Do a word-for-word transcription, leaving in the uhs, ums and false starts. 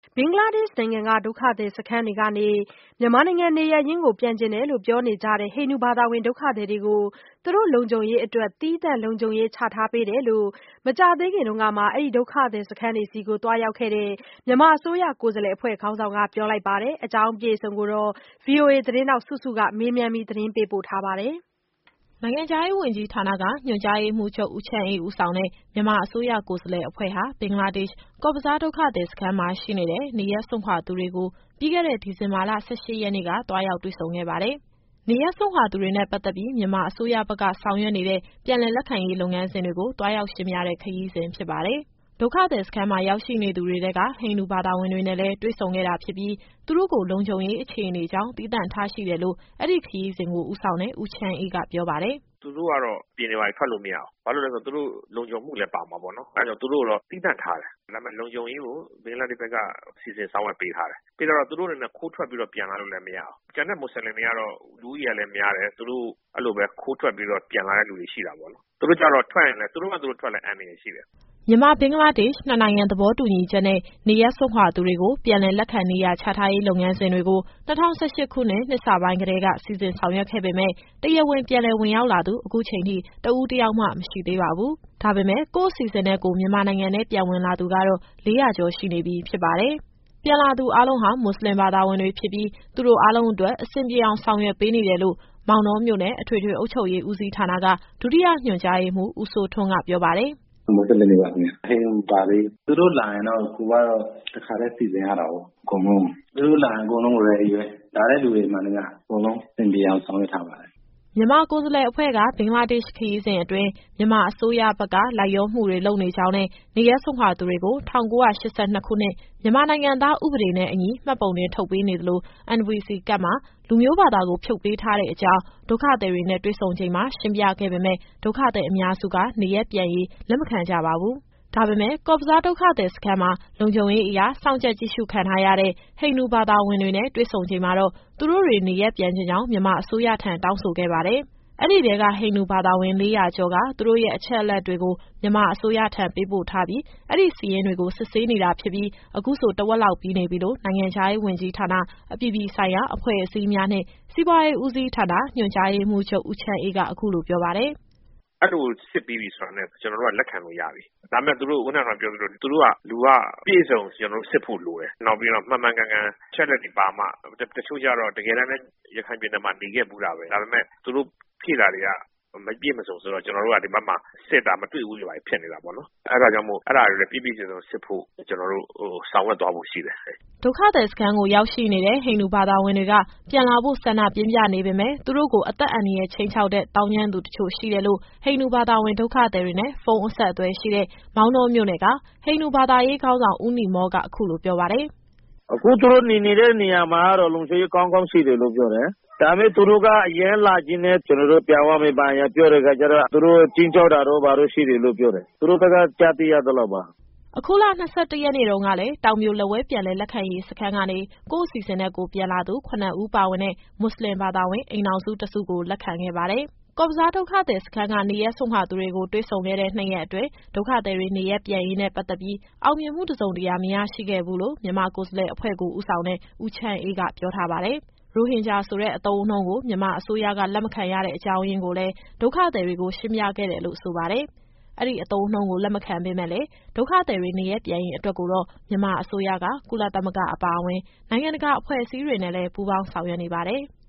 ဘင်္ဂလားဒေ့ရှ်နိုင်ငံကဒုက္ခသည်စခန်းတွေကနေမြန်မာနိုင်ငံနေရပ်ရင်းကိုပြန်ချင်တယ်လို့ပြောနေကြတဲ့ဟိန္ဒူဘာသာဝင်ဒုက္ခသည်တွေကိုသူတို့လုံခြုံရေးအတွက်သီးသန့်လုံခြုံရေးချထားပေးတယ်လို့မကြာသေးခင်ကမှအဲဒီဒုက္ခသည်စခန်းတွေဆီကိုသွားရောက်ခဲ့တဲ့မြန်မာအစိုးရကိုယ်စားလှယ်အဖွဲ့ခေါင်းဆောင်ကပြောလိုက်ပါတယ်။အကြောင်းအပြည့်အစုံကိုတော့ ဗွီအိုအေသတင်းထောက်စုစုကမေးမြန်းပြီးသတင်းပေးပို့ထားပါတယ်။ နိုင်ငံခြားရေးဝန်ကြီးဌာနကညွှန်ကြားရေးမှူးချုပ်ဦးချမ်းအေးဦးဆောင်တဲ့မြန်မာအစိုးရကိုယ်စားလှယ်အဖွဲ့ဟာဘင်္ဂလားဒေ့ရှ်ကော့ဘဇားဒုက္ခသည်စခန်းမှာရှိနေတဲ့နေရပ်စွန့်ခွာသူတွေကိုပြီးခဲ့တဲ့ဒီဇင်ဘာလ၁၈ရက်နေ့ကသွားရောက်တွေ့ဆုံခဲ့ပါတယ်။နေရပ်စွန့်ခွာသူတွေနဲ့ပတ်သက်ပြီးမြန်မာအစိုးရဘက်ကဆောင်ရွက်နေတဲ့ပြန်လည်လက်ခံရေးလုပ်ငန်းစဉ်တွေကိုသွားရောက်ရှင်းပြတဲ့ခရီးစဉ်ဖြစ်ပါတယ်။ဒုက္ခသည်စခန်းမှာရောက်ရှိနေသူတွေထဲကဟိန္ဒူဘာသာဝင်တွေနဲ့လည်းတွေ့ဆုံခဲ့တာဖြစ်ပြီးသူတို့ကိုလုံခြုံရေးအခြေအနေကြောင့်သီးသန့်ထားရှိတယ်လို့အဲဒီခရီးစဉ်ကိုဦးဆောင်တဲ့ဦးချမ်းအေးကပြောပါတယ်။ "သူတို့ကတော့ပြင်တွေဘာတွေထွက်လို့မရအောင်။ဘာလို့လဲဆိုတော့သူတို့လုံခြုံမှုလည်းပါမှာပေါ့နော်။အဲဒါကြောင့်သူတို့တော့သီးသန့်ထားတယ်။ဒါပေမဲ့လုံခြုံရေးကိုဘင်္ဂလားဒေ့ရှ်ဘက်ကစီစဉ်ဆောင်ရွက်ပေးထားတယ်။ပြီးတော့သူတို့အနေနဲ့ခိုးထွက်ပြီးတော့ပြန်လာလို့လည်းမရအောင်။ကျန်တဲ့မွတ်စလင်တွေကတော့လူဦးရေကလည်းများတယ်။သူတို့အဲလိုပဲခိုးထွက်ပြီးတော့ပြန်လာတဲ့လူတွေရှိတာပေါ့နော်။သူတို့ကျတော့ထွက်ရင်လည်းသူတို့ကသူတို့ထွက်လည်းအန္တရာယ်ရှိတယ်။ " မြန်မာ-ဘင်္ဂလားဒေ့ရှ်နှစ်နိုင်ငံသဘောတူညီချက်နဲ့နေရပ်စွန့်ခွာသူတွေကိုပြန်လည်လက်ခံနေရာချထားရေးလုပ်ငန်းစဉ်တွေကို၂၀၁၈ခုနှစ်နှစ်စပိုင်းကတည်းကစီစဉ်ဆောင်ရွက်ခဲ့ပေမဲ့တရားဝင်ပြန်လည်ဝင်ရောက်လာသူအခုချိန်ထိတဦးတယောက်မှမရှိသေးပါဘူး။ဒါပေမဲ့ကိုယ့်အစီအစဉ်နဲ့ကိုယ်မြန်မာနိုင်ငံထဲပြန်ဝင်လာသူကတော့လေးရာကျော်ရှိနေပြီဖြစ်ပါတယ်။ပြန်လာသူအားလုံးဟာမွတ်စလင်ဘာသာဝင်တွေဖြစ်ပြီးသူတို့အားလုံးအတွက်အဆင်ပြေအောင်ဆောင်ရွက်ပေးနေတယ်လို့မောင်တောမြို့နယ်အထွေထွေအုပ်ချုပ်ရေးဦးစီးဌာနကဒုတိယညွှန်ကြားရေးမှူးဦးစိုးထွန်းကပြောပါတယ်။ "မွတ်စလင်တွေပါခင်ဗျ။ဟိန္ဒူပါသေး။သူတို့လာရင်တော့ကိုယ်ကတော့တခါတည်းစီစဉ်ရတာကိုအကုန်လုံး။သူတို့လာရင်အကုန်လုံး Ready ပဲ။လာတဲ့လူတွေမှန်သမျှအကုန်လုံးအဆင်ပြေအောင်ဆောင်ရွက်ထားပါတယ်။ " မြန်မာကိုယ်စားလှယ်အဖွဲ့ကဘင်္ဂလားဒေ့ရှ်ခရီးစဉ်အတွင်းမြန်မာအစိုးရဘက်ကလိုက်လျောမှုတွေလုပ်နေကြောင်းနဲ့နေရပ်စွန့်ခွာသူတွေကို၁၉၈၂ခုနှစ်မြန်မာနိုင်ငံသားဥပဒေနဲ့အညီမှတ်ပုံတင်ထုတ်ပေးနေသလို N V C ကဒ်မှာလူမျိုးဘာသာကိုဖြုတ်ပေးထားတဲ့အကြောင်းဒုက္ခသည်တွေနဲ့တွေ့ဆုံချိန်မှာရှင်းပြခဲ့ပေမဲ့ဒုက္ခသည်အများစုကနေရပ်ပြန်ရေးလက်မခံကြပါဘူး။ဒါပေမဲ့ကော့ဘဇားဒုက္ခသည်စခန်းမှာလုံခြုံရေးအရစောင့်ကြပ်ကြည့်ရှုခံထားရတဲ့ဟိန္ဒူဘာသာဝင်တွေနဲ့တွေ့ဆုံချိန်မှာတော့သူတို့တွေနေရပ်ပြန်ချင်ကြောင်းမြန်မာအစိုးရထံတောင်းဆိုခဲ့ပါတယ်။အဲဒီထဲကဟိန္ဒူဘာသာဝင်လေးရာကျော်ကသူတို့ရဲ့အချက်အလက်တွေကိုမြန်မာအစိုးရထံပေးပို့ထားပြီးအဲဒီစာရင်းတွေကိုစစ်ဆေးနေတာဖြစ်ပြီးအခုဆိုတဝက်လောက်ပြီးနေပြီလို့နိုင်ငံခြားရေးဝန်ကြီးဌာနအပြည်ပြည်ဆိုင်ရာအဖွဲ့အစည်းများနှင့်စီးပွားရေးဦးစီးဌာနညွှန်ကြားရေးမှူးချုပ်ဦးချမ်းအေးကအခုလိုပြောပါတယ်။ "အဲလိုစစ်ပြီးပြီဆိုတာနဲ့ကျနော်တို့ကလက်ခံလို့ရပြီ။ဒါပေမဲ့သူတို့ခုနကပြောသလိုသူတို့ကလူကပြည့်စုံကျနော်တို့စစ်ဖို့လိုတယ်။နောက်ပြီးတော့မှန်မှန်ကန်ကန်အချက်အလက်တွေပါမှတချို့ကျတော့တကယ်တမ်းလည်းရခိုင်ပြည်နယ်မှာနေခဲ့ဖူးတာပဲ။ဒါပေမဲ့သူတို့ဖြည့်တာတွေကမပြည့်မစုံဆိုတော့ကျနော်တို့ကဒီဘက်မှာစစ်တာမတွေ့ဘူးတွေဘာတွေဖြစ်နေတာပေါ့နော်။အဲဒါကြောင့်မို့အဲဒါတွေလည်းပြည့်ပြည့်စုံစုံစစ်ဖို့ကျနော်တို့ဆောင်ရွက်သွားဖို့ရှိတယ်။ " ဒုက္ခသည်စခန်းကိုရောက်ရှိနေတဲ့ဟိန္ဒူဘာသာဝင်တွေကပြန်လာဖို့ဆန္ဒပြင်းပြနေပေမဲ့သူတို့ကိုအသက်အန္တရာယ်ခြိမ်းခြောက်တဲ့သောင်းကျန်းသူတချို့ရှိတယ်လို့ဟိန္ဒူဘာသာဝင်ဒုက္ခသည်တွေနဲ့ဖုန်းအဆက်အသွယ်ရှိတဲ့မောင်တောမြို့နယ်ကဟိန္ဒူဘာသာရေးခေါင်းဆောင်ဦးနီမောကအခုလိုပြောပါတယ်။ "အခုသူတို့နေနေတဲ့နေရာမှာကတော့လုံခြုံရေးကောင်းကောင်းရှိတယ်လို့ပြောတယ်။ဒါပေမဲ့သူတို့ကအရမ်းလာချင်တယ်ကျနော်တို့ပြန်သွားမယ်ဘာညာပြောတဲ့အခါကျတော့သူတို့ခြိမ်းခြောက်တာတို့ဘာတို့ရှိတယ်လို့ပြောတယ်။သူတို့ဘက်ကကြားသိရသလောက်ပါ။ " အခုလ၂၁ရက်နေ့တုန်းကလည်းတောင်ပြိုလက်ဝဲပြန်လည်လက်ခံရေးစခန်းကနေကိုယ့်အစီအစဉ်နဲ့ကိုယ်ပြန်လာသူခုနစ်ဦးပါဝင်တဲ့မွတ်စလင်ဘာသာဝင်အိမ်ထောင်စုတစုကိုလက်ခံခဲ့ပါတယ်။ကော့ဘဇားဒုက္ခသည်စခန်းကနေရပ်စွန့်ခွာသူတွေကိုတွေ့ဆုံခဲ့တဲ့နှစ်ရက်အတွင်းဒုက္ခသည်တွေနေရပ်ပြန်ရေးနဲ့ပတ်သက်ပြီးအောင်မြင်မှုတစုံတရာမရရှိခဲ့ဘူးလို့မြန်မာကိုယ်စားလှယ်အဖွဲ့ကိုဦးဆောင်တဲ့ဦးချမ်းအေးကပြောထားပါတယ်။ ရိုဟင်ဂျာဆိုတဲ့အသုံးအနှုန်းကိုမြန်မာအစိုးရကလက်မခံရတဲ့အကြောင်းရင်းကိုလည်းဒုက္ခသည်တွေကိုရှင်းပြခဲ့တယ်လို့ဆိုပါတယ်။အဲဒီအသုံးအနှုန်းကိုလက်မခံပေမဲ့လည်းဒုက္ခသည်တွေနေရပ်ပြန်ရေးအတွက်ကိုတော့မြန်မာအစိုးရကကုလသမဂ္ဂအပါအဝင်နိုင်ငံတကာအဖွဲ့အစည်းတွေနဲ့လည်းပူးပေါင်းဆောင်ရွက်နေပါတယ်။